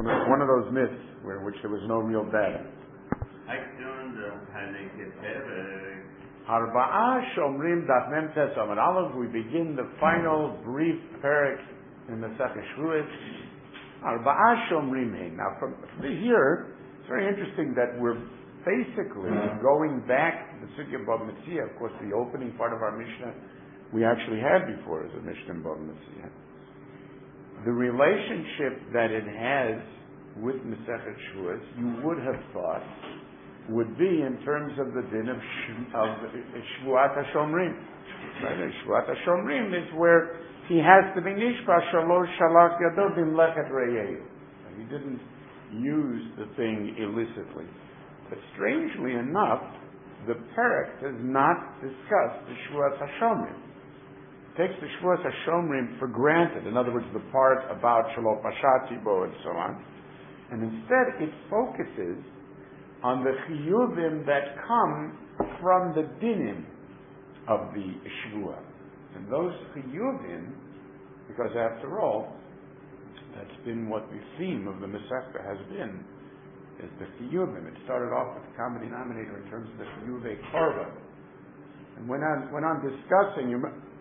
one of those myths which there was no real data. Arba'a Shomrim Daf Mem Tes Amud Aleph. We begin the final brief parak in the Masechah Shavuos. Arba'a Shomrim Hein. Now from here, it's very interesting that we're basically going back to the Sugya Bava Metzia. Of course, the opening part of our Mishnah we actually had before as a Mishnah in Bava Metzia. The relationship that it has with Masechet Shavuos, you would have thought, would be in terms of the din of Shvuat HaShomrim. Right? Shvuat HaShomrim is where he has to be nishpa shalosh shalach yado bimlechet reyehu. He didn't use the thing illicitly. But strangely enough, the parak does not discuss the Shvuat HaShomrim. It takes the Shvuat HaShomrim for granted. In other words, the part about Shelo Pashati Bo and so on. And instead, it focuses on the chiyuvim that come from the dinim of the Shvuah. And those chiyuvim, because after all, that's been what the theme of the Masechta has been, is the chiyuvim. It started off with the common denominator in terms of the chiyuvei korban. And went on discussing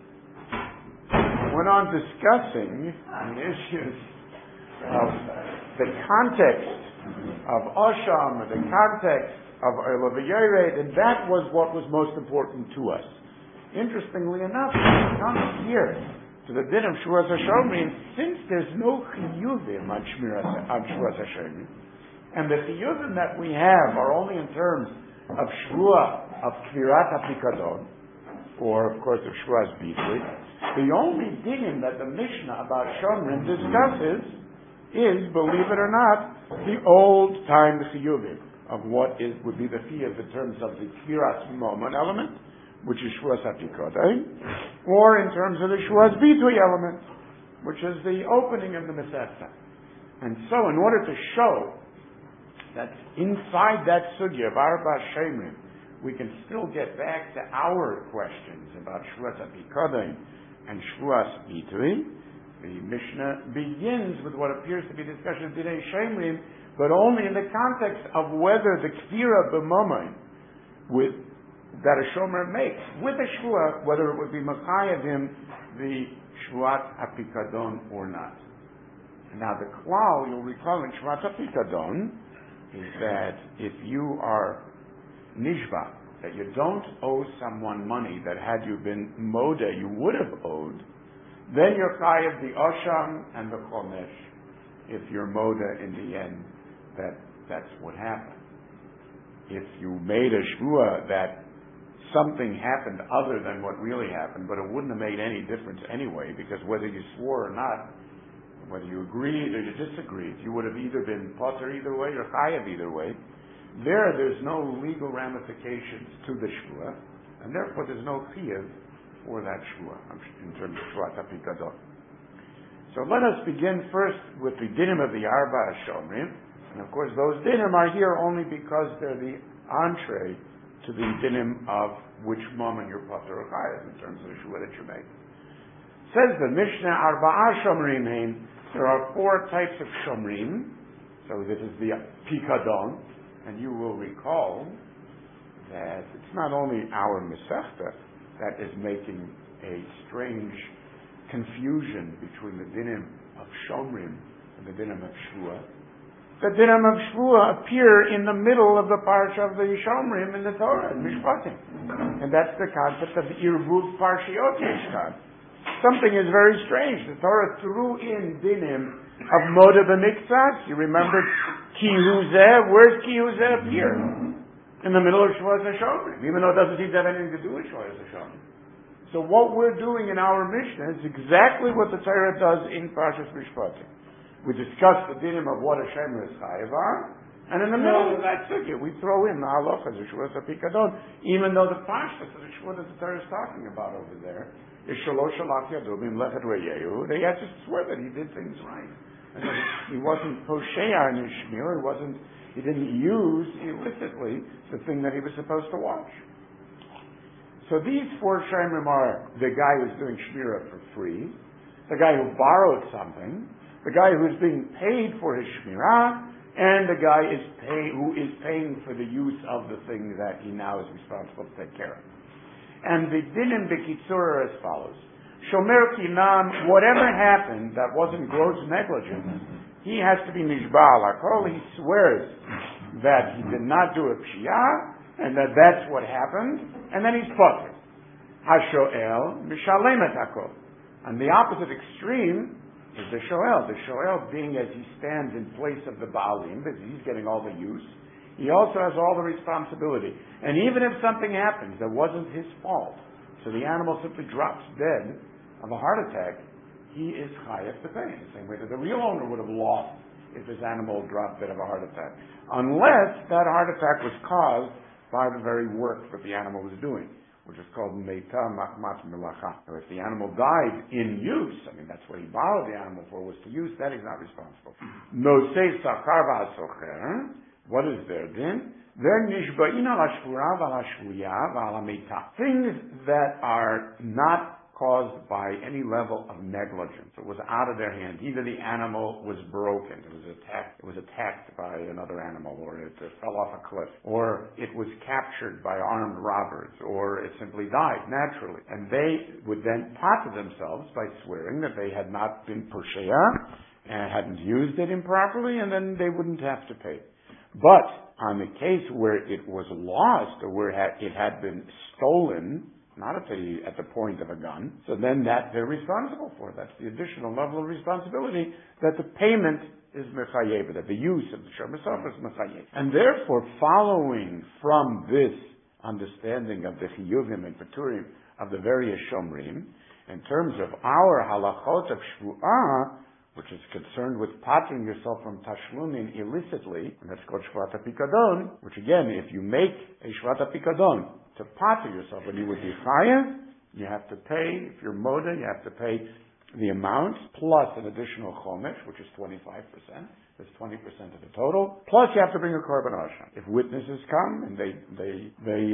the issues of the context of Osham, the context of Oila V'Yored, and that was what was most important to us. Interestingly enough, when it comes here to the din of Shvuas HaShomrim, since there's no chiyuvim on Shvuas HaShomrim, and the chiyuvim that we have are only in terms of Shvuah, of Kvirat HaPikadon, or of course of Shvuas Bitui, the only dinim that the Mishnah about Shomrim discusses is, believe it or not, the old-time chiyuvim of what would be the chiyuv in terms of the Kvirat Momon element, which is Shvuas HaPikadon, or in terms of the Shvuas Bitui element, which is the opening of the Masechta. And so, in order to show that inside that sugya of Arba Shomrim, we can still get back to our questions about Shvuas HaPikadon and Shvuas Bitui, the Mishnah begins with what appears to be discussion of Dinei Shomrim, but only in the context of whether the Kfira B'Momon that a Shomer makes with a Shvuah, whether it would be Machayavim the Shvuat HaPikadon or not. Now the klal, you'll recall in Shvuat HaPikadon, is that if you are Nishba, that you don't owe someone money that had you been Moda, you would have owed, then you're chayav the Osham and the Chomesh. If you're Moda in the end, that's what happened. If you made a Shvuah that something happened other than what really happened, but it wouldn't have made any difference anyway, because whether you swore or not, whether you agreed or you disagreed, you would have either been potter either way or chayav either way. There's no legal ramifications to the Shvuah, and therefore there's no chiyuv for that Shvuah, in terms of Shvuat HaPikadon. So let us begin first with the dinim of the Arba Shomrim, and of course those dinim are here only because they're the entree to the dinim of which moment you're Pater or Chayav in terms of the Shvuah that you make. Says the Mishnah, Arba'a Shomrim Hein, there are 4 types of Shomrim, so this is the Pikadon, and you will recall that it's not only our Masechta that is making a strange confusion between the dinim of Shomrim and the dinim of Shvuah. The dinim of Shvuah appear in the middle of the parsha of the Shomrim in the Torah, in Mishpatim. And that's the concept of Irvuv Parshiot Yeshkan. Something is very strange. The Torah threw in dinim of Moda B'Miktzas. You remember Ki Huzeh? Where's Ki Huzeh appear? In the middle of Shvuas HaShomrim, even though it doesn't seem to have anything to do with Shvuas HaShomrim. So what we're doing in our Mishnah is exactly what the Torah does in Parshas Mishpatim. We discuss the dinim of what a Shomer is chayav on, and in the middle of that sugya we throw in the halachas of Shvuas HaPikadon, even though the Parshas of the Shvuah that the Torah is talking about over there is Shalosh Shalach Yadu B'Mlechet Reyehu. They had to swear that he did things right. And that he wasn't Posheya in his Shmir, he didn't use illicitly the thing that he was supposed to watch. So these 4 Shomrim are the guy who's doing Shmira for free, the guy who borrowed something, the guy who's being paid for his shmirah, and the guy who is paying for the use of the thing that he now is responsible to take care of. And the dinim b'kitzur are as follows. Shomer kinam, whatever happened that wasn't gross negligence, he has to be nishba'al hakol. He swears that he did not do a pshiyah, and that's what happened, and then he's potter. Hashoel mishalem et hakol. On the opposite extreme is the shoel. The shoel being as he stands in place of the baalim, because he's getting all the use, he also has all the responsibility. And even if something happens that wasn't his fault, so the animal simply drops dead of a heart attack, he is chayav to pay, in the same way that the real owner would have lost if his animal dropped dead of a heart attack, unless that heart attack was caused by the very work that the animal was doing, which is called meita machmat melacha. So if the animal died in use, I mean that's what he borrowed the animal for, was to use, that he's not responsible. Nosei sakar v'asocher. What is there then? They're nishba'in al hashvura v'al hashvuya v'al meita. Things that are not caused by any level of negligence. It was out of their hand. Either the animal was broken, it was attacked by another animal, or it fell off a cliff, or it was captured by armed robbers, or it simply died naturally. And they would then potter themselves by swearing that they had not been posheya and hadn't used it improperly, and then they wouldn't have to pay. But on the case where it was lost, or where it had been stolen, not at the point of a gun, so then that they're responsible for. That's the additional level of responsibility, that the payment is mechayev, that the use of the shomer sofer is mechayev. And therefore, following from this understanding of the chiyuvim and peturim of the various shomrim, in terms of our halachot of shvu'ah, which is concerned with patting yourself from tashlumin illicitly, and that's called shvat pikadon, which again, if you make a shvat pikadon to pater yourself, when you would be chayav, you have to pay, if you're moda, you have to pay the amount, plus an additional chomesh, which is 25%, that's 20% of the total, plus you have to bring a korban asham. If witnesses come and they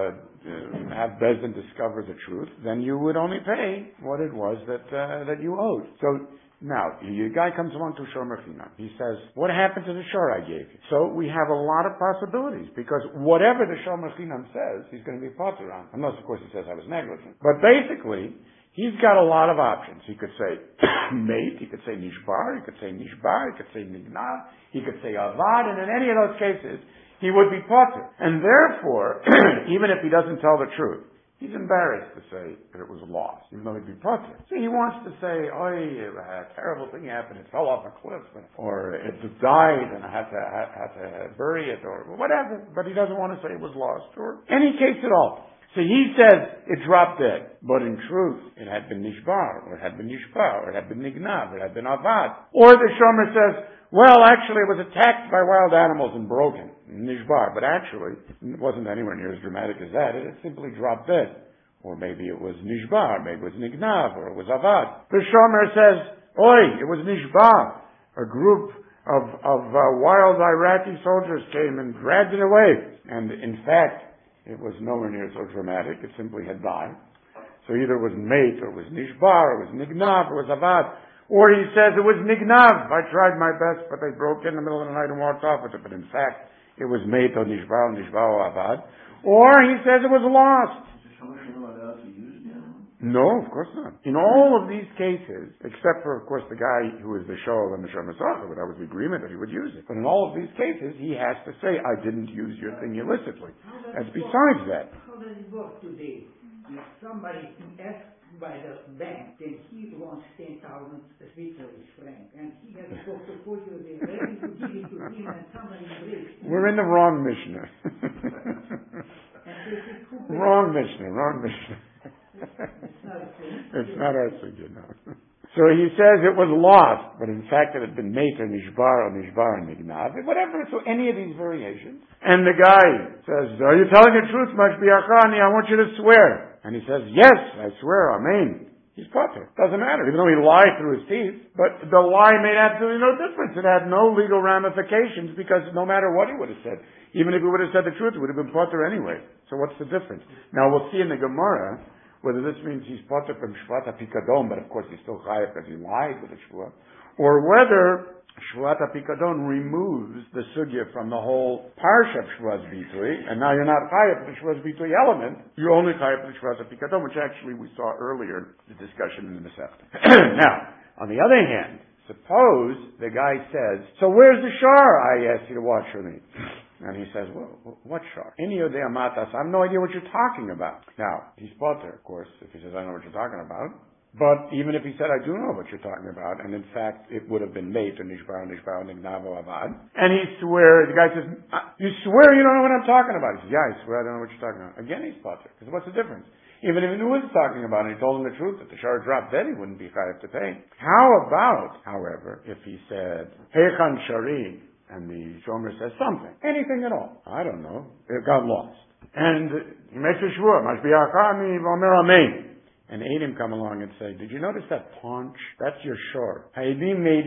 have Bezdin discover the truth, then you would only pay what it was that you owed. So now, your guy comes along to shomer chinam. He says, what happened to the shor I gave you? So we have a lot of possibilities, because whatever the shomer chinam says, he's going to be potter on. Unless, of course, he says I was negligent. But basically, he's got a lot of options. He could say mate, he could say nishbar, he could say nishbar, he could say nigna, he could say avad, and in any of those cases, he would be potter. And therefore, even if he doesn't tell the truth, he's embarrassed to say that it was lost, even though he'd be potter. So he wants to say, a terrible thing happened, it fell off a cliff, or it died and I had to bury it, or whatever. But he doesn't want to say it was lost, or any case at all. So he says it dropped dead, but in truth, it had been nishbar, or it had been nishbar, or it had been nignav, or it had been avad. Or the shomer says, well, actually it was attacked by wild animals and broken, nishbar, but actually it wasn't anywhere near as dramatic as that. It simply dropped dead. Or maybe it was nishbar, maybe it was nignav, or it was avad. The shomer says, it was nishbar. A group of wild Iraqi soldiers came and dragged it away. And in fact, it was nowhere near so dramatic. It simply had died. So either it was mate, or it was nishbar, or it was nignav, or it was avad. Or he says it was nignav. I tried my best, but they broke in the middle of the night and walked off with it. But in fact, it was mate, or nishbar, or avad. Or he says it was lost. No, of course not. In all of these cases, except for, of course, the guy who is the shoel and the shomer sofer, that was the agreement that he would use it. But in all of these cases, he has to say, I didn't use your thing illicitly. And besides that, how does it work today? If somebody asks by the bank, then he wants 10,000 Swiss francs, and he has a portfolio there ready to give it to him, and somebody breaks. We're in the wrong Mishnah. Wrong Mishnah. It's not our sugya, no. So he says it was lost, but in fact it had been made or nishbar and nignav, whatever, so any of these variations. And the guy says, are you telling the truth, Mashbiachani? I want you to swear. And he says, yes, I swear, amen. He's potter. Doesn't matter, even though he lied through his teeth. But the lie made absolutely no difference. It had no legal ramifications, because no matter what he would have said, even if he would have said the truth, it would have been potter anyway. So what's the difference? Now we'll see in the Gemara whether this means he's potter from shvat pikadon, but of course he's still chayav because he lied with the shvuah, or whether Shvuat HaPikadon removes the sugya from the whole parsha of Shvuas Bitui, and now you're not chayav the Shvuas Bitui element, you're only chayav the Shvuas HaPikadon, which actually we saw earlier, the discussion in the Masechta. Now, on the other hand, suppose the guy says, so where's the shar I asked you to watch for me? And he says, well, what shar? Inyo de amatas, I have no idea what you're talking about. Now, he's potter, of course, if he says, I know what you're talking about. But even if he said, I do know what you're talking about, and in fact, it would have been made to Nishbar, Nignavo, Avad, and the guy says, you swear you don't know what I'm talking about? He says, yeah, I swear I don't know what you're talking about. Again, he's potter, because what's the difference? Even if he knew what he was talking about, and he told him the truth, that the shar dropped dead, he wouldn't be chayav to pay. How about, however, if he said, Hechan Shari, and the shomer says something, anything at all, I don't know, it got lost. And he makes a shvur, Mashbiachani, Vomer Amen. And Eidim come along and say, did you notice that paunch? That's your shor. This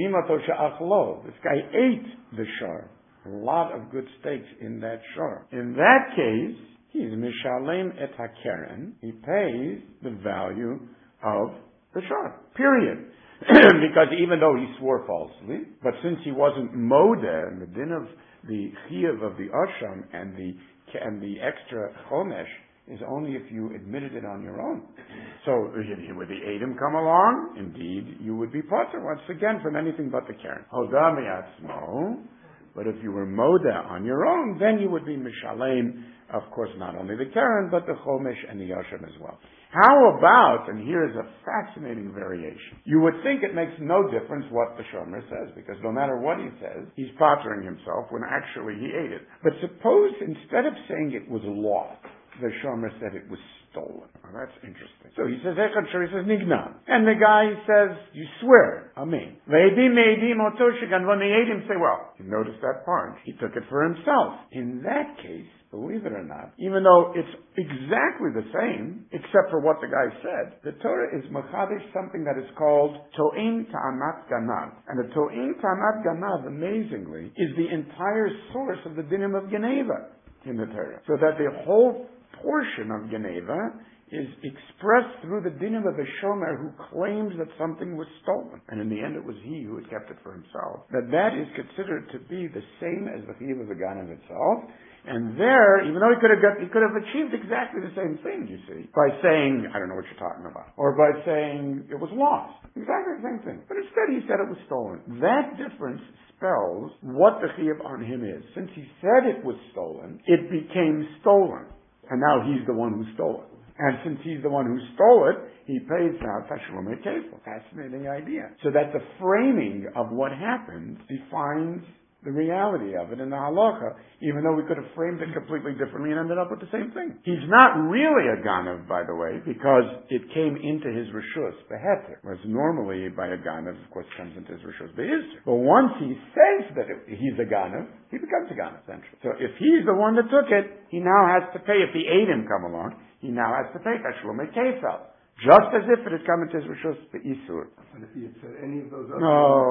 guy ate the shor. A lot of good steaks in that shor. In that case, he's mishalem et hakeren. He pays the value of the shor. Period. Because even though he swore falsely, but since he wasn't modeh in the din of the chiyuv of the asham and the extra chomesh, is only if you admitted it on your own. So, would the Eidim come along? Indeed, you would be potter once again from anything but the Karen. Hoda mi'atzmo. But if you were moda on your own, then you would be mishalem, of course, not only the Karen, but the Chomesh and the Yasham as well. How about, and here is a fascinating variation, you would think it makes no difference what the Shomer says, because no matter what he says, he's pottering himself when actually he ate it. But suppose instead of saying it was lost, the shomer said it was stolen. Now, that's interesting. So he says, Echad Shor, he says, Nigna. And the guy says, you swear. Amen. Ve'edim me'edim otoshigan. When the Eidim say, well, you notice that part. He took it for himself. In that case, believe it or not, even though it's exactly the same, except for what the guy said, the Torah is machadish something that is called To'in Ta'anat Ganav. And the To'in Ta'anat Ganav, amazingly, is the entire source of the dinim of Geneva in the Torah. So that the whole portion of Geneva is expressed through the dinim of a shomer who claims that something was stolen, and in the end it was he who had kept it for himself. That is considered to be the same as the chiyuv of the ganav itself. And there, even though he could have achieved exactly the same thing, you see, by saying, I don't know what you're talking about, or by saying it was lost. Exactly the same thing. But instead he said it was stolen. That difference spells what the chiyuv on him is. Since he said it was stolen, it became stolen. And now he's the one who stole it. And since he's the one who stole it, he pays now Tashlum Kefil. Fascinating idea. So that the framing of what happened defines the reality of it in the halacha, even though we could have framed it completely differently and ended up with the same thing. He's not really a ganav, by the way, because it came into his rishus, beheter, whereas normally by a ganav, of course, comes into his rishus, be'izr. But once he says that he's a ganav, he becomes a ganav, essentially. So if he's the one that took it, he now has to pay. If the Eidim come along, he now has to pay Tashlum Kefil. Just as if it had come into his rishus be'isur. And if he had said any of those other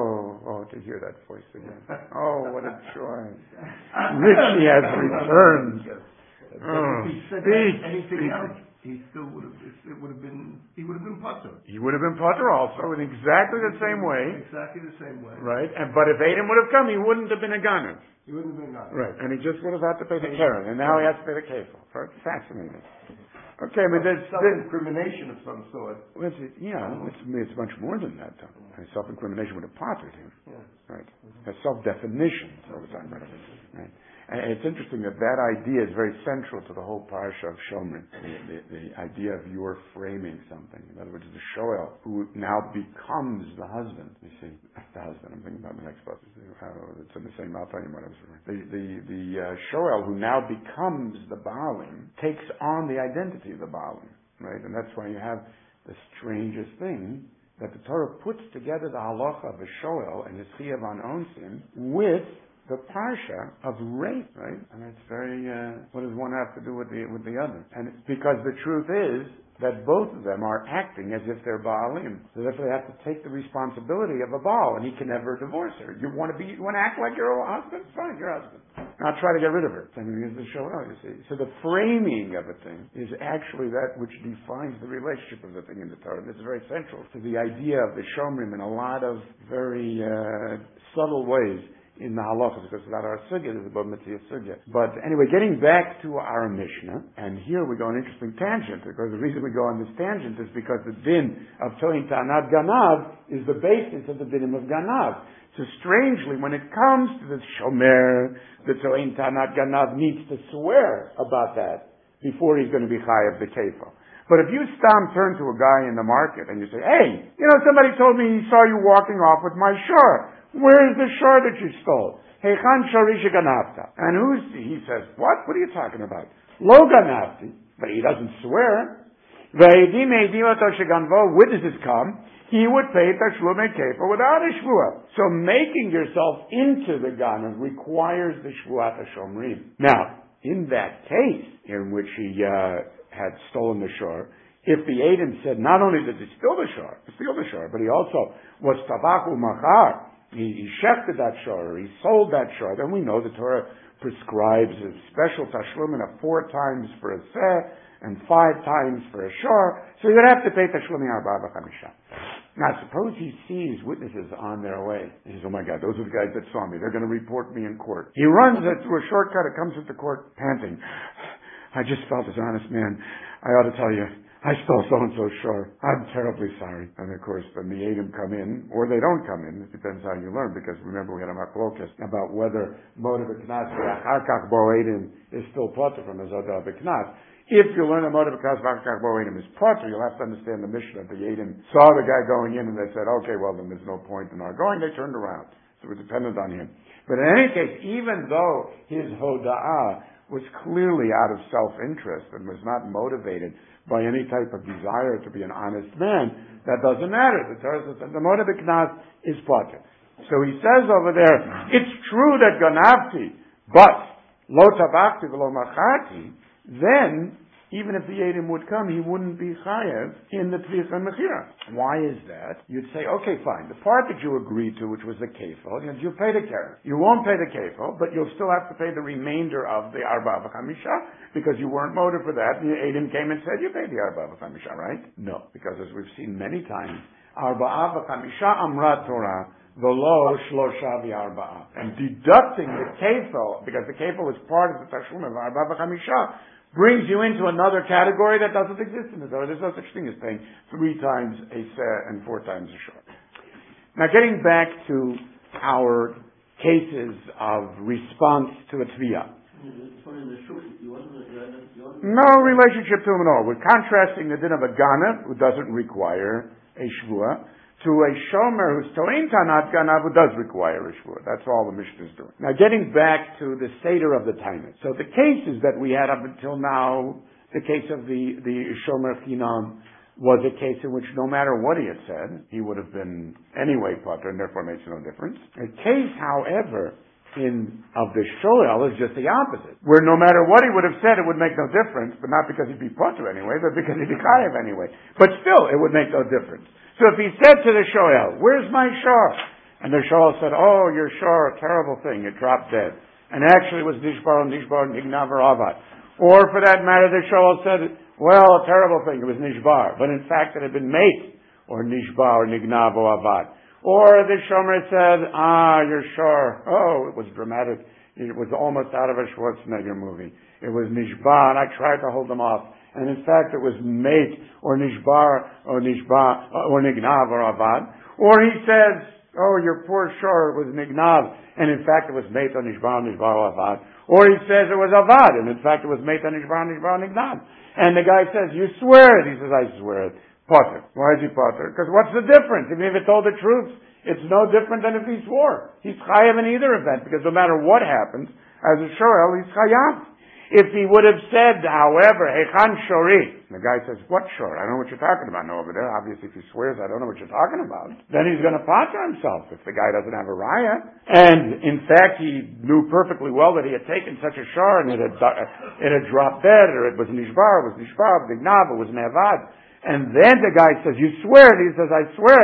to hear that voice again. Oh, what a joy. Richie has returned. If he said anything else, he would have been potter. He would have been potter also in exactly the same way. Exactly the same way. Right. But if Eidim would have come, he wouldn't have been a ganav. He wouldn't have been a ganav. Right. And he just would have had to pay the keren. And now he has to pay the kefil. Fascinating. Okay, but there's self-incrimination of some sort. Well, it's much more than that, though. Self-incrimination would have potted him. Yeah. Right. Self-definition all the time. Right. And it's interesting that idea is very central to the whole parsha of Shomrim. The idea of your framing something. In other words, the shoel who now becomes the husband. You see, the husband. I'm thinking about the next book. It's in the same. I'll tell you what I was referring. The shoel who now becomes the Baalim takes on the identity of the Baalim. Right, and that's why you have the strangest thing that the Torah puts together the halacha of a shoel and his chiyuv on onsim with the parsha of rape, right? And it's very, what does one have to do with the other? And it's because the truth is that both of them are acting as if they're Baalim. So therefore they have to take the responsibility of a Baal, and he can never divorce her. You want to act like your own husband? Fine, your husband. not try to get rid of her. Same thing as the shoel, you see. So the framing of a thing is actually that which defines the relationship of the thing in the Torah. This is very central to the idea of the Shomrim in a lot of very subtle ways in the halachas, because it's not our sugya, this is about Mitzvah sugya. But anyway, getting back to our Mishnah, and here we go on an interesting tangent, because the reason we go on this tangent is because the din of Toin Ta'anat Ganav is the basis of the dinim of Ganav. So strangely, when it comes to the Shomer, the Toin Ta'anat Ganav needs to swear about that before he's going to be chayav the kefil. But if you turn to a guy in the market and you say, hey, somebody told me he saw you walking off with my shor. Where is the shor that you stole? Heichan shori sheganavta. And he says, what? What are you talking about? Lo ganavti. But he doesn't swear. Ve'edim eidim ato sheganvo, witnesses come, he would pay tashlum kefil without a shvua. So making yourself into the ganav requires the shvuat hashomrim. Now, in that case, in which he had stolen the shor, if the Eidim said not only did he steal the shor, but he also was tabachu machar, he shechted that shor, he sold that shor, then we know the Torah prescribes a special tashlumin of 4 times for a seh and 5 times for a shor, so you'd have to pay tashlumin arba v'chamisha. Now suppose he sees witnesses on their way. He says, oh my God, those are the guys that saw me. They're going to report me in court. He runs through a shortcut, it comes into court panting. I just felt as an honest man. I ought to tell you, I stole so-and-so's shor. I'm terribly sorry. And of course, then the Eidim come in, or they don't come in. It depends how you learn, because remember we had a machlokas about whether motive knas v'achar bo Eidim is still potter from Azodah b'knas. If you learn a motive knas v'achar bo Eidim is potter, you'll have to understand the mission of the Eidim. Saw the guy going in, and they said, okay, well then there's no point in our going. They turned around. So it was dependent on him. But in any case, even though his hoda'ah was clearly out of self-interest and was not motivated by any type of desire to be an honest man, that doesn't matter. The Torah says that the motive knas is potter. So he says over there, it's true that ganavti, but lo tabachti v'lo macharti, then even if the Eidim would come, he wouldn't be chayev in the Tvicha Mechira. Why is that? You'd say, okay, fine. The part that you agreed to, which was the kefil, you pay the keren. You won't pay the kefil, but you'll still have to pay the remainder of the arba v'chamisha, because you weren't motive for that, and the Eidim came and said, you paid the arba v'chamisha, right? No, because as we've seen many times, arba v'chamisha amra Torah, v'lo shlosha v'arba'a. And deducting the kefil, because the kefil is part of the tashum of arba v'chamisha, brings you into another category that doesn't exist in the Torah. There's no such thing as paying 3 times a seh and 4 times a shor. Now getting back to our cases of response to a tviyah. No relationship to him at all. We're contrasting the din of a ganav, who doesn't require a shvuah, to a shomer who's to'in ta'anat ganav, who does require a shvuah. That's all the Mishnah is doing. Now getting back to the seder of the Taimet. So the cases that we had up until now, the case of the shomer chinam was a case in which no matter what he had said, he would have been anyway potter, and therefore makes no difference. A case, however, of the shoel is just the opposite, where no matter what he would have said, it would make no difference, but not because he'd be potter anyway, but because he'd be chayav anyway. But still, it would make no difference. So if he said to the shoel, where's my shor? And the shoel said, oh, your shor, a terrible thing, it dropped dead. And actually it was nishbar, nignav, or avad. Or for that matter, the shoel said, well, a terrible thing, it was nishbar. But in fact, it had been made, or nishbar, or nignav, or avad. Or the shomer said, your shor, oh, it was dramatic. It was almost out of a Schwarzenegger movie. It was nishbar, and I tried to hold them off. And in fact, it was mate, or nishbar, or nishbar, or nignav, or avad. Or he says, oh, your poor shor was nignav, and in fact it was mate, or nishbar, or avad. Or he says it was avad, and in fact it was mate, or nishbar, or nignav. And the guy says, you swear it. He says, I swear it. Potter. Why is he potter? Because what's the difference? Even if he told the truth, it's no different than if he swore. He's chayav in either event, because no matter what happens, as a shoel, he's chayav. If he would have said, however, Heichan shori, the guy says, what shor? I don't know what you're talking about. No, over there, obviously, if he swears, I don't know what you're talking about. Then he's going to potter himself if the guy doesn't have a raya. And in fact, he knew perfectly well that he had taken such a shor and it had dropped dead, or it was nishbar, it was nishbar, nignav, it was nevad. And then the guy says, you swear it. He says, I swear it.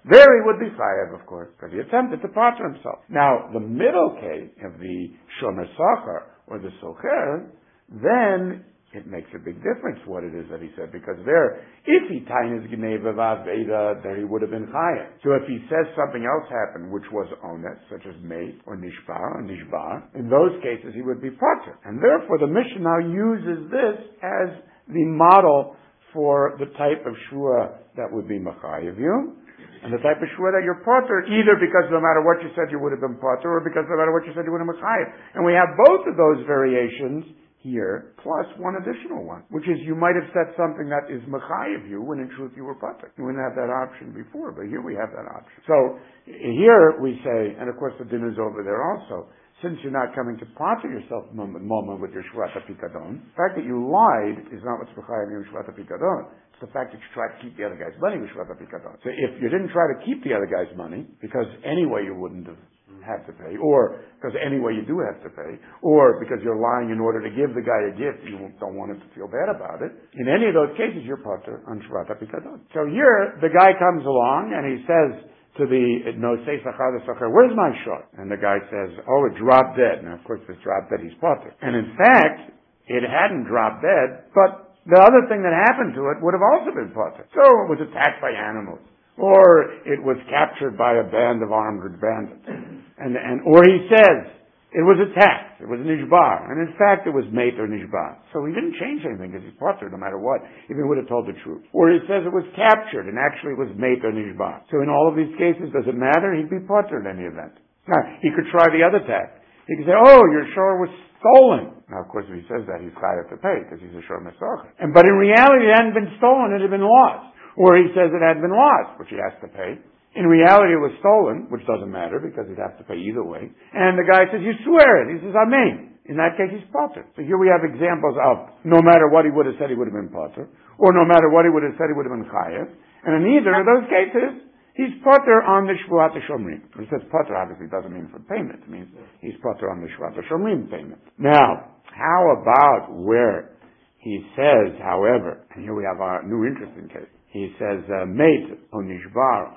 There he would be chayav, of course, because he attempted to pater himself. Now, the middle case of the shomer sachar or the socher, then it makes a big difference what it is that he said, because there, if he tainas gneva v'aveda, there he would have been chayav. So if he says something else happened, which was ones, such as mate or nishbar, in those cases he would be pater. And therefore the Mishnah now uses this as the model for the type of shua that would be machayev you, and the type of shua that you're pater, either because no matter what you said you would have been pater, or because no matter what you said you would have been machayev. And we have both of those variations here, plus one additional one, which is you might have said something that is mechayev you, when in truth you were pater. You wouldn't have that option before, but here we have that option. So here we say, and of course the din is over there also, since you're not coming to pater yourself moment with your shvata pikadon, the fact that you lied is not what's mechayev you in shvata pikadon. It's the fact that you tried to keep the other guy's money with shvata pikadon. So if you didn't try to keep the other guy's money, because anyway you wouldn't have to pay, or because anyway you do have to pay, or because you're lying in order to give the guy a gift, you don't want him to feel bad about it. In any of those cases, you're pater on shvata pikadon. So here, the guy comes along and he says to the nosei sachar the sachar, "Where's my shor?" And the guy says, "Oh, it dropped dead." Now, of course, if it's dropped dead, he's pater. And in fact, it hadn't dropped dead, but the other thing that happened to it would have also been pater. So it was attacked by animals, or it was captured by a band of armed bandits. Or he says, it was attacked, it was nishbar, and in fact it was mate or nishbar. So he didn't change anything because he's pater no matter what, even if he would have told the truth. Or he says it was captured, and actually it was mate or nishbar. So in all of these cases, does it matter? He'd be pater in any event. Now, he could try the other tack. He could say, oh, your shor was stolen. Now, of course, if he says that, he's chayav to pay, because he's a shor mesocher. But in reality, it hadn't been stolen, it had been lost. Or he says it had been lost, which he has to pay. In reality, it was stolen, which doesn't matter because he'd have to pay either way. And the guy says, you swear it. He says, amen. In that case, he's pater. So here we have examples of no matter what he would have said, he would have been pater, or no matter what he would have said, he would have been chayav. And in either of those cases, he's pater on the shvuat shomrim. When he says pater, obviously doesn't mean for payment. It means he's pater on the shvuat shomrim payment. Now, how about where he says, however, and here we have our new interesting case. He says, mate onishbar.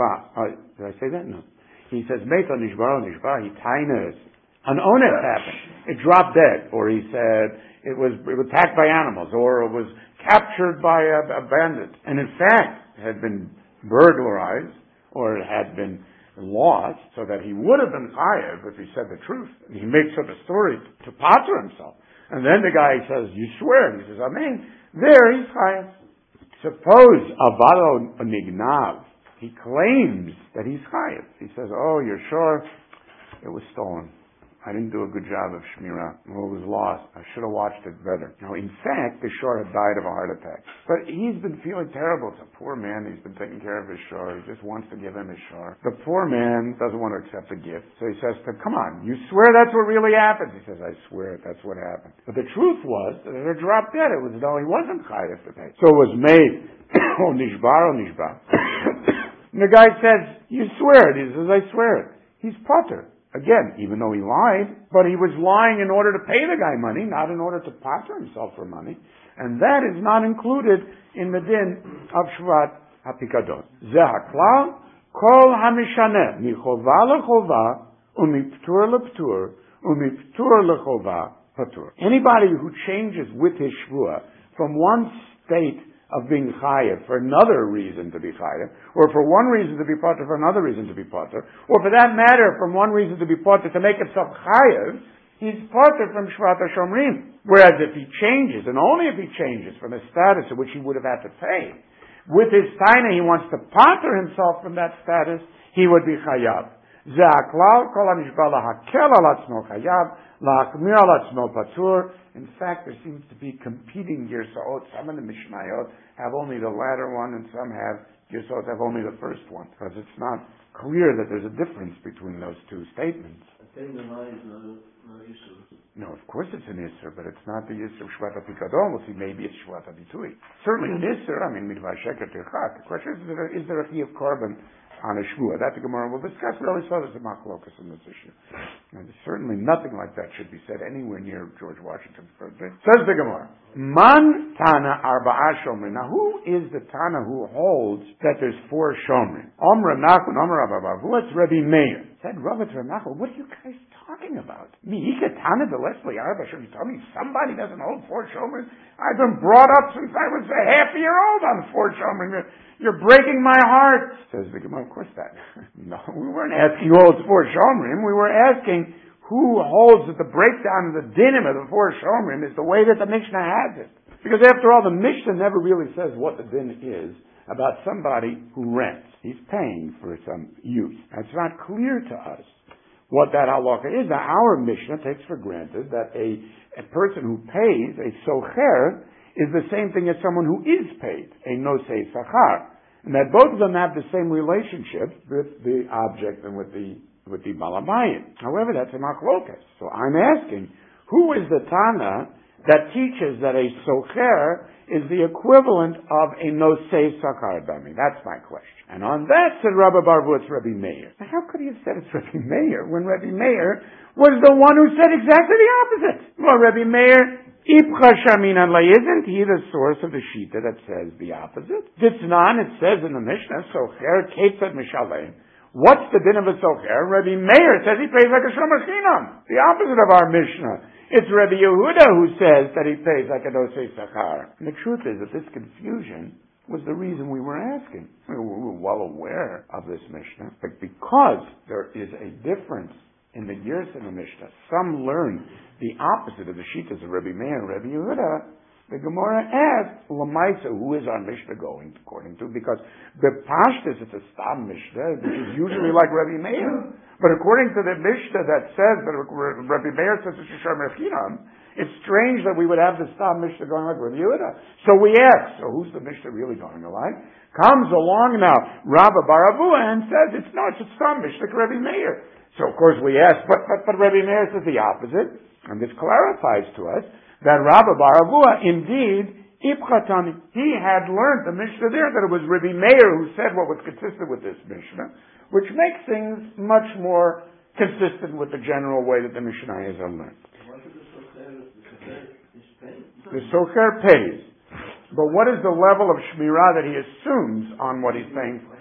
Did I say that? No. He says, mate onishbar, he tainas. An ones happened. It dropped dead. Or he said, it was attacked by animals. Or it was captured by a bandit. And in fact, it had been burglarized. Or it had been lost. So that he would have been chayav if he said the truth. And he makes up a story to pater himself. And then the guy says, you swear. And he says, amen. There he's chayav. Suppose avado nignav, he claims that he's chayav. He says, "Oh, you're sure it was stolen? I didn't do a good job of shmirah. Well, it was lost. I should have watched it better." Now, in fact, the shor had died of a heart attack, but he's been feeling terrible. It's a poor man. He's been taking care of his shor. He just wants to give him his shor. The poor man doesn't want to accept the gift, so he says to him, "Come on, you swear that's what really happened?" He says, "I swear it. That's what happened." But the truth was that it had dropped dead. It was no, he wasn't chayav to pay. So it was made o nishbar. And the guy says, "You swear it." He says, "I swear it." He's pater. Again, even though he lied, but he was lying in order to pay the guy money, not in order to pater himself for money. And that is not included in the din of Shvat HaPikadon. Zeh haklal, kol hamishaneh, michova lechova, umiptur leptur, umiptur lechova patur. Anybody who changes with his shvua from one state of being chayav for another reason to be chayav, or for one reason to be pater for another reason to be pater, or for that matter, from one reason to be pater to make himself chayav, he's pater from shvat shomrim. Whereas if he changes, and only if he changes from a status in which he would have had to pay, with his taina he wants to pater himself from that status, he would be chayav. Ze'aklal kol hanishba lahakel al atzmo chayav, lahakmir al atzmo patur. In fact, there seems to be competing girsaot. Some of the Mishnayot have only the latter one, and some have girsaot have only the first one, because it's not clear that there's a difference between those two statements. No, of course it's an Isser, but it's not the Isser of Shvat HaPikadon. We'll see, maybe it's Shvat HaBitui. Certainly an Isser, I mean, Midvar Sheker Tirchat. The question is there a Chi of Korban on a shvua. That the Gemara will discuss. We always saw there's a machlokas in this issue. And certainly nothing like that should be said anywhere near George Washington's birthday. Says the Gemara, Man Tana Arba'a Shomrin. Now who is the Tana who holds that there's 4 Shomrin? Rav Nachman, Rav Abahu, it's Rabbi Meir. Said Rav Nachman, what are you guys talking about? Mi'ika Tana de Leslie Arba Shomrin. You tell me somebody doesn't hold 4 Shomrin? I've been brought up since I was a half-year-old on 4 Shomrin. You're breaking my heart. Says the Gemara, of course that. No, we weren't asking who holds 4 Shomrim. We were asking who holds that the breakdown of the dinim of the 4 Shomrim is the way that the Mishnah has it. Because after all, the Mishnah never really says what the din is about somebody who rents. He's paying for some use. It's not clear to us what that halacha is. Now, our Mishnah takes for granted that a person who pays, a socher, is the same thing as someone who is paid, a nosei sachar. And that both of them have the same relationship with the object and with the balabayit. However, that's a machlokas. So I'm asking, who is the Tana that teaches that a socher is the equivalent of a nosei sachar dami? That's my question. And on that, said Rabbi Barbu, it's Rabbi Meir. Now, how could he have said it's Rabbi Meir when Rabbi Meir was the one who said exactly the opposite? Well, Rabbi Meir, Ipcha Shaminan Lay, isn't he the source of the Shita that says the opposite? Ditznan, it says in the Mishnah, Socher Ketzat Mishalem. What's the din of a Socher? Rabbi Meir says he pays like a Shomer Chinam. The opposite of our Mishnah. It's Rabbi Yehuda who says that he pays like a Nosei Sachar. And the truth is that this confusion was the reason we were asking. We were well aware of this Mishnah, but because there is a difference in the years in the Mishnah, some learn the opposite of the Shitas of Rabbi Meir and Rabbi Yehuda. The Gemara asked, Lamaisa, who is our Mishnah going according to? Because the Pashtus, it's a Stam Mishnah, which is usually like Rabbi Meir. But according to the Mishnah that says that Rabbi Meir says it's Shishar Merchinam, it's strange that we would have the Stam Mishnah going like Rabbi Yehuda. So we ask, so who's the Mishnah really going like? Comes along now, Rabbi Baravua, and says, it's a Stam Mishnah like Rabbi Meir. So of course we ask, but Rabbi Meir says the opposite, and this clarifies to us that Rabbi Baravua indeed, Ipchatani, he had learned the Mishnah there, that it was Rabbi Meir who said what was consistent with this Mishnah, which makes things much more consistent with the general way that the Mishnayos are learned. The Socher pays, but what is the level of Shmirah that he assumes on what he's paying for?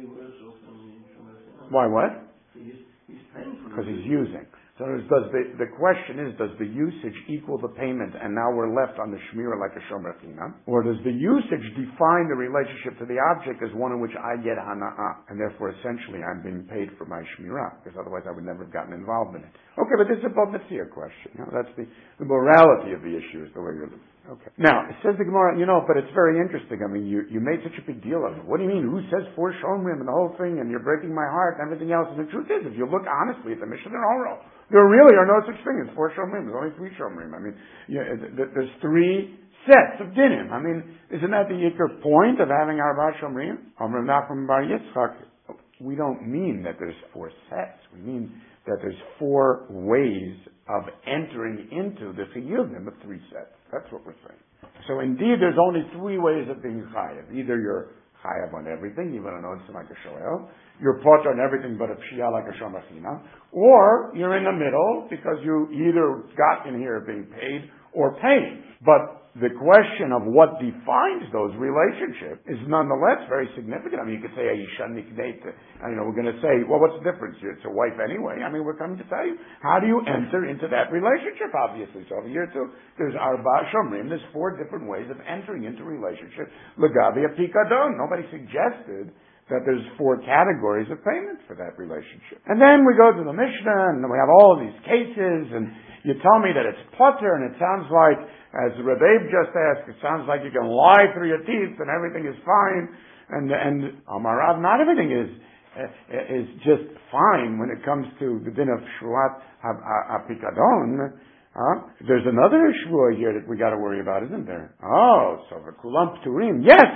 Why what? Because he's using. So the question is, does the usage equal the payment and now we're left on the shmirah like a shomer chinam? Or does the usage define the relationship to the object as one in which I get hana'ah, and therefore essentially I'm being paid for my shmirah, because otherwise I would never have gotten involved in it. Okay, but this is a Bava Metzia question. That's the morality of the issue is the way you're looking. Okay. Now, it says the Gemara, but it's very interesting. I mean, you made such a big deal of it. What do you mean? Who says 4 shomrim and the whole thing, and you're breaking my heart and everything else? And the truth is, if you look honestly at the Mishnah, they're all wrong. There really are no such thing as 4 shomrim. There's only 3 shomrim. I mean, there's 3 sets of dinim. I mean, isn't that the ikar point of having Arba shomrim? Amr Nachman bar Yitzchak. We don't mean that there's 4 sets. We mean that there's 4 ways of entering into the chiyuvim of 3 sets. That's what we're saying. So indeed, there's only 3 ways of being chayav. Either you're chayav on everything, even on odsim like a shoel, you're potter on everything but a pshia like a shomachina, or you're in the middle because you either got in here being paid or paying. But the question of what defines those relationships is nonetheless very significant. I mean, you could say, Ayisha Nikneit, we're going to say, well, what's the difference? It's a wife anyway. I mean, we're coming to tell you, how do you enter into that relationship, obviously? So over here, too, there's Arba Shomrim. There's 4 different ways of entering into relationship. Legavi Pikadon. Nobody suggested that there's 4 categories of payment for that relationship. And then we go to the Mishnah, and we have all of these cases, and you tell me that it's potter, and it sounds like, as Rebbe just asked, it sounds like you can lie through your teeth and everything is fine. And Amarav, not everything is just fine when it comes to the din of Shvuat HaPikadon. There's another Shvuah here that we got to worry about, isn't there? Oh, so for Kulam Pturim, yes,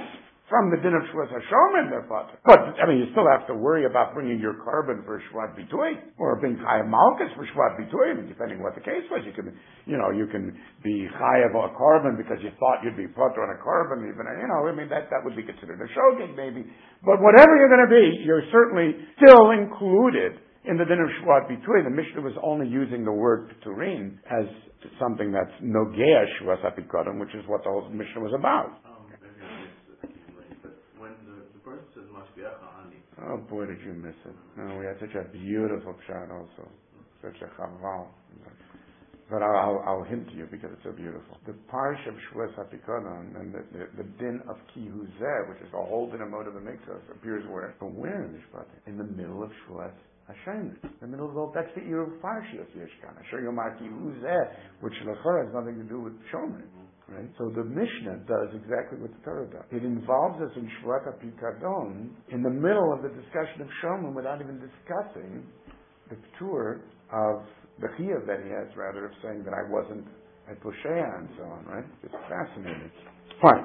from the din of Shvuas HaShomrim, they're potter. But, I mean, you still have to worry about bringing your carbon for Shvat B'tui, or being Chayav Malkus for Shvat B'tui, depending what the case was. You can be Chayav a carbon because you thought you'd be potter on a carbon, even, that would be considered a shogeg, maybe. But whatever you're going to be, you're certainly still included in the din of Shvat B'tui. The Mishnah was only using the word Pturin as something that's Nogea Shvuas HaPikodim, which is what the whole Mishnah was about. But when the person says Mashgiach Ani. Oh boy, did you miss it. No, we had such a beautiful pshat also. Such a chaval. But I'll hint to you because it's so beautiful. The Parish of Shvuas HaPikodim and the din of Ki Huzeh, which is the whole din of Moed HaMikvah, appears where? But where in the Shvat? In the middle of Shvuas Hashem, in the middle of all, that's the Eruv Parshiyos Yeshkan. I show you Marki Uzeh, which Lachor has nothing to do with Shomer. Right? So the Mishnah does exactly what the Torah does. It involves us in Shvat HaPikadon in the middle of the discussion of Shomer without even discussing the Ptur of the Chiyuv that he has, rather, of saying that I wasn't at Poshea and so on, right? It's fascinating. Fine.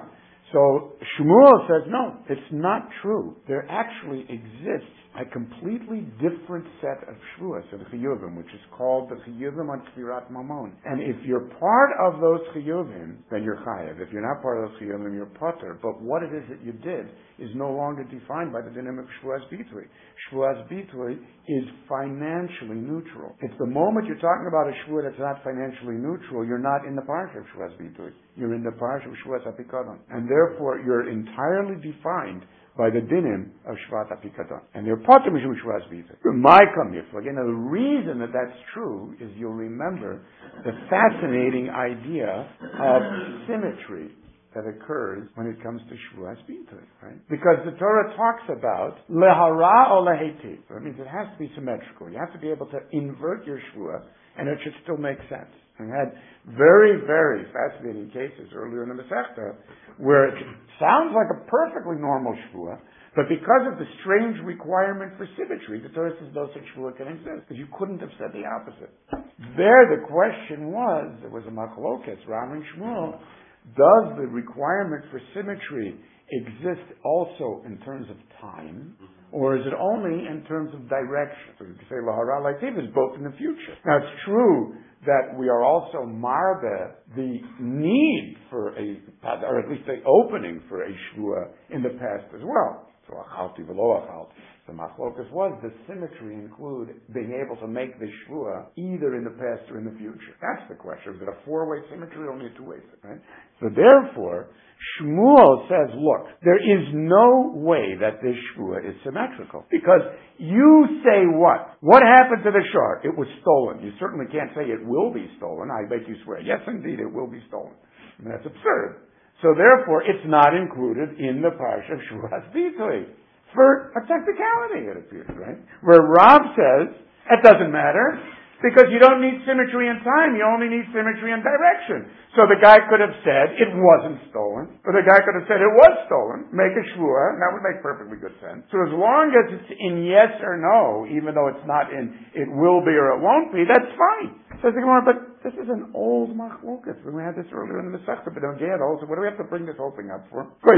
So Shmuel says, no, it's not true. There actually exists a completely different set of Shvuas, of Chiyuvim, which is called the Chiyuvim on Kfirat Mamon. And if you're part of those Chiyuvim, then you're Chayav. If you're not part of those Chiyuvim, you're Potter. But what it is that you did is no longer defined by the dinim of Shvuas B'tui. Shvuas B'tui is financially neutral. It's the moment you're talking about a Shvuah that's not financially neutral, you're not in the Parish of Shvuas B'tui. You're in the Parish of Shvuas HaPikadon. And therefore, you're entirely defined by the dinim of Shvat HaPikadon. And they're part of Shvuas B'tui. My kamifla. Again, the reason that that's true is you'll remember the fascinating idea of symmetry that occurs when it comes to Shvuas B'tui, right? Because the Torah talks about lehara or lehetiv. So that means it has to be symmetrical. You have to be able to invert your Shvuah, and it should still make sense. And we had very, very fascinating cases earlier in the Masechta where it sounds like a perfectly normal Shvuah, but because of the strange requirement for symmetry, the Torah says no such Shvuah can exist, because you couldn't have said the opposite. There the question was, there was a machlokas, Ram and Shmuel, does the requirement for symmetry exist also in terms of time, or is it only in terms of direction? So you can say lahara laitiv is both in the future. Now it's true that we are also marbe the need for or at least the opening for a shvuah in the past as well. So achalti v'lo achalti. The machlokas was, does symmetry include being able to make the shvuah either in the past or in the future? That's the question. Is it a four-way symmetry or only a two-way symmetry? Right? So therefore, Shmuel says, look, there is no way that this shvuah is symmetrical. Because you say what? What happened to the shor? It was stolen. You certainly can't say it will be stolen. I bet you swear, yes indeed, it will be stolen. I mean, that's absurd. So therefore, it's not included in the parsha of Shvuas B'tui. For a technicality, it appears, right? Where Rav says, it doesn't matter, because you don't need symmetry in time, you only need symmetry in direction. So the guy could have said, it wasn't stolen, or the guy could have said, it was stolen, make a shvuah, and that would make perfectly good sense. So as long as it's in yes or no, even though it's not in it will be or it won't be, that's fine. Says the Gemara, but this is an old machlokas. We had this earlier in the Masechta, but again, also, what do we have to bring this whole thing up for? Why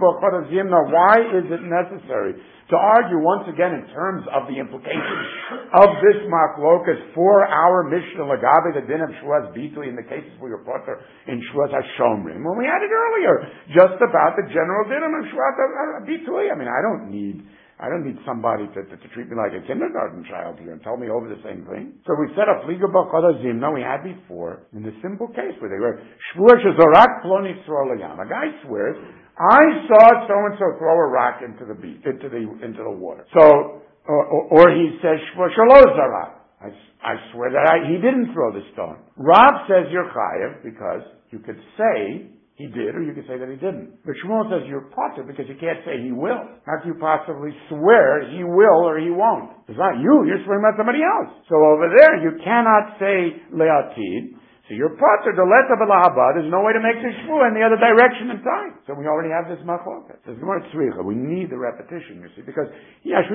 is it necessary to argue once again in terms of the implications of this machlokas for our Mishnah Lagabe, the din of Shvuas B'tui in the cases we were brought in Shvuas HaShomrim, when we had it earlier, just about the general din of Shvuas B'tui. I mean, I don't need somebody to treat me like a kindergarten child here and tell me over the same thing. So we set up Liga B'Chad Zimna we had before in the simple case where they were Shvuah Shezorak Ploni Tzro Layam. A guy swears, I saw so and so throw a rock into the into the water. So or he says Shvuah Shelo Zarak. I swear that he didn't throw the stone. Rav says you're chayav because you could say he did, or you could say that he didn't. But Shmuel says you're potter because you can't say he will. How can you possibly swear he will or he won't? It's not you, you're swearing about somebody else. So over there, you cannot say le'atid. So you're potter, the leta b'lahaba, there's no way to make the shvua in the other direction in time. So we already have this machloket. Says Gemara Tzricha, we need the repetition, you see, because there's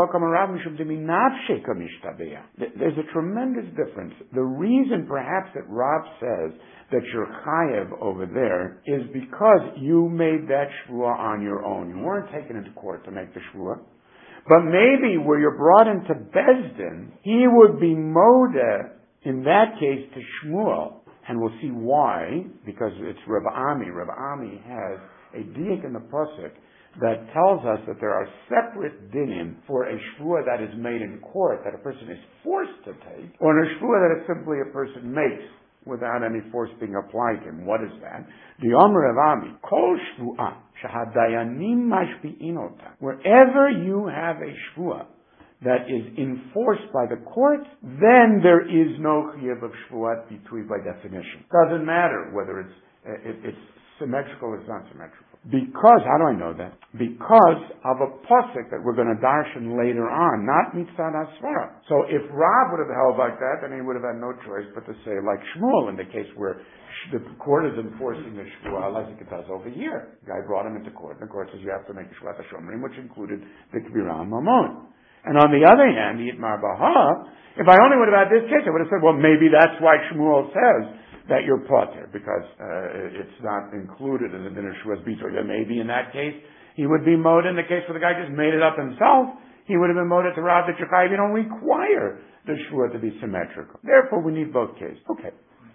a tremendous difference. The reason perhaps that Rav says that you're chayev over there is because you made that shvua on your own. You weren't taken into court to make the shvua. But maybe where you're brought into Bezdin, he would be modeh in that case to Shmuel. And we'll see why, because it's Reb Ami. Reb Ami has a diak in the pasuk that tells us that there are separate dinim for a shvua that is made in court, that a person is forced to take, or a shvua that is simply a person makes without any force being applied to him. What is that? The Omer of Ami, Kol Shvuah, Shahadayanim Mashbi'in Ota. Wherever you have a shvuah that is enforced by the court, then there is no chiyuv of shvuat bitui by definition. Doesn't matter whether it's symmetrical or it's not symmetrical. Because, how do I know that? Because of a pasuk that we're going to darshan later on, not mitzvah asvara. So if Rav would have held like that, then he would have had no choice but to say like Shmuel in the case where the court is enforcing the shvuah like it does over here. The guy brought him into court, and the court says you have to make a shvuat hashomrim, which included the kbira mamon. And on the other hand, the Yitmar Baha, if I only would have had this case, I would have said, well, maybe that's why Shmuel says that you're potter, because it's not included in the dinner shvuas b'toy. Then maybe in that case, he would be modeh. In the case where the guy just made it up himself, he would have been modeh to Rav that you don't require the shvuah to be symmetrical. Therefore, we need both cases. Okay.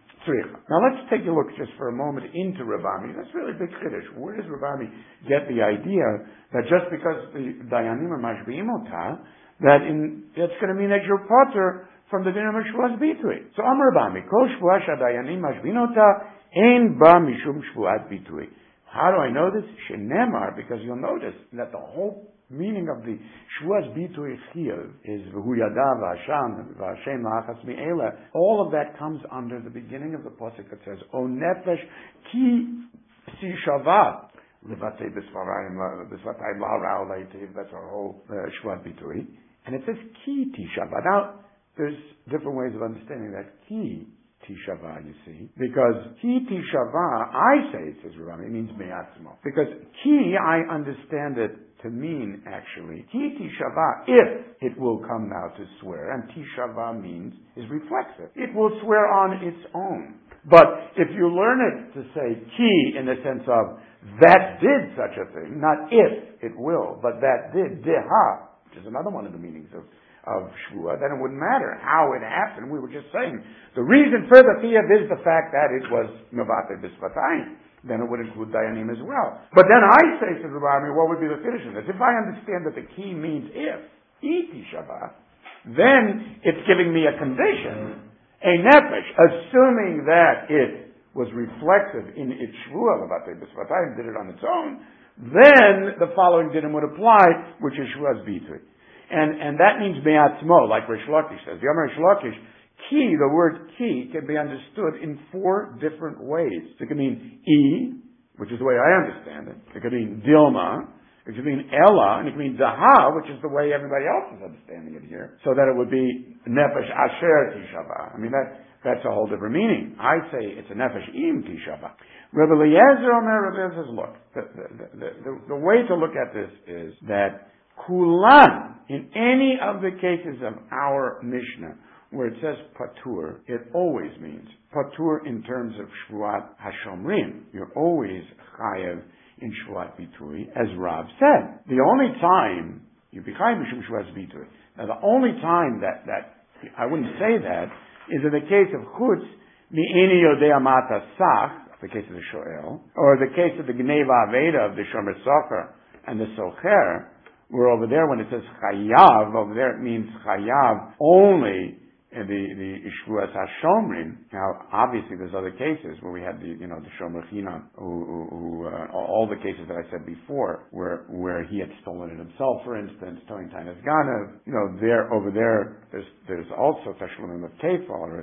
Now let's take a look just for a moment into Reb Ami. That's really a big chiddush. Where does Reb Ami get the idea that just because the dayanim are mashbi'im otah, that's going to mean that you're potter from the dinner of shvuas bitui? So Amar Reb Ami, Kol shvuah shadayanim mashbi'in otah, ein ba mishum shvuat bitui. How do I know this? Shenemar, because you'll notice that the whole meaning of the shvuas bitui chiyuv is v'hu yada v'hasham v'hashem la'achas mi'ela. All of that comes under the beginning of the pasuk that says, O nefesh ki si shava levatei b'svatayim la'arao la'itiv. That's our whole shvuas bitui. And it says ki ti shava. Now, there's different ways of understanding that ki Tishava, you see. Because ki tishava, I say, it says Rami, it means me'atzmo. Because ki, I understand it to mean, actually, ki tishava, if it will come now to swear, and tishava means, is reflexive. It will swear on its own. But if you learn it to say ki in the sense of, that did such a thing, not if it will, but that did, deha, which is another one of the meanings of shvuah, then it wouldn't matter how it happened. We were just saying the reason for the chiyuv is the fact that it was mevatei b'svatayim. Then it would include dayanim as well. But then I say to the Rami, what would be the chiddush in this? If I understand that the key means if, iti shabbat, then it's giving me a condition, a nefesh, assuming that it was reflexive in its shvuah mevatei b'svatayim, did it on its own, then the following dinim would apply, which is shvuas bitui. And that means me'atzmo, like Rish Lakish says. The Rish Lakish, ki, the word ki, can be understood in 4 different ways. It can mean e, which is the way I understand it. It can mean dilma. It can mean ella, and it can mean daha, which is the way everybody else is understanding it here. So that it would be nefesh asher tishava. I mean, that's a whole different meaning. I say it's a nefesh im tishava. Rabbi Eliezer Omer, Rabbi Eliezer says, look, the way to look at this is that Kulan, in any of the cases of our Mishnah, where it says patur, it always means patur in terms of shvuat hashomrim. You're always chayev in shvuat bitui, as Rav said. The only time you be chayev in shvuat bitui. Now, the only time that I wouldn't say that is in the case of chutz mi'ini yodei amata sach, the case of the shoel, or the case of the gneva aveda of the shomer socher and the socher. Where over there, when it says chayav, over there it means chayav only in the shvuas hashomrim. Now, obviously, there's other cases where we had the shomer chinam, who all the cases that I said before, where he had stolen it himself, for instance, Tony Tainus Ganav. Over there, there's also tashlumin of kefal or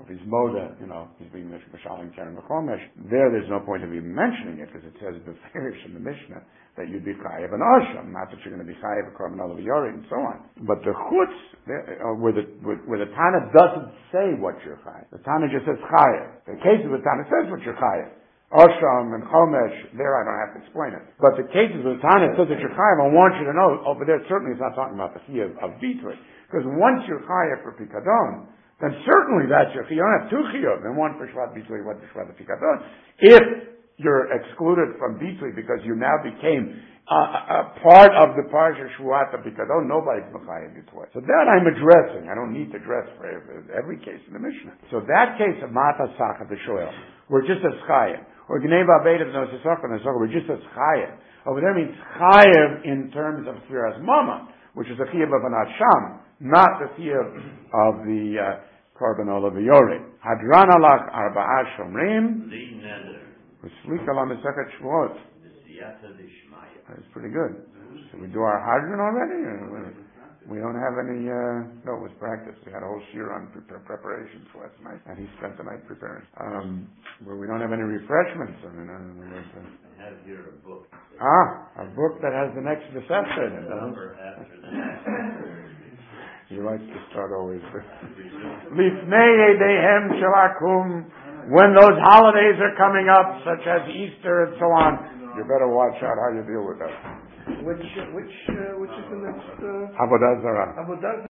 if he's moda, he's being mishalim karen v'chomesh. There's no point of even mentioning it because it says beferish in the Mishnah that you'd be chayev an asham, not that you're going to be chayev a korban olav yori and so on. But the chutz, where the Tana doesn't say what you're chayev, the Tana just says chayev. The case of the Tana says what you're chayev. Asham and Chomesh, there I don't have to explain it. But the cases of the Tana says that you're chayev, I want you to know, over there certainly it's not talking about the chiyuv of Bitul. Because once you're chayev for Pikadon, then certainly that's your chiyuv. You don't have two chiyuv, and one for Shvat Bitul, one for Shvat Pikadon. If you're excluded from Bitul because you now became a part of the Parsha Shvuat of Pikadon, nobody's mechayev you twice. So that I'm addressing. I don't need to address for every case in the Mishnah. So that case of Mata Sacha, the Shoel, we're just as chayev. Or Gneva Beta we're just as chayev. Over there means chayev in terms of Sfiras Mama, which is a chiyuv of an asham, not the chiyuv of the korban olav yori. Hadran alach arba'a shomrim. Li neder. V'slika la mesechet shvuot. V'siyata d'shmaya. That's pretty good. So we do our hadran already? We don't have any, no, it was practice. We had a whole shiur on preparations last night, and he spent the night preparing. Where we don't have any refreshments. I have here a book. A book that has the next Masechta in it. Number after the next. He likes to start always. Lifnei Yedehem Shalakum. When those holidays are coming up, such as Easter and so on, you better watch out how you deal with that. Which is the next? Avodah Zarah.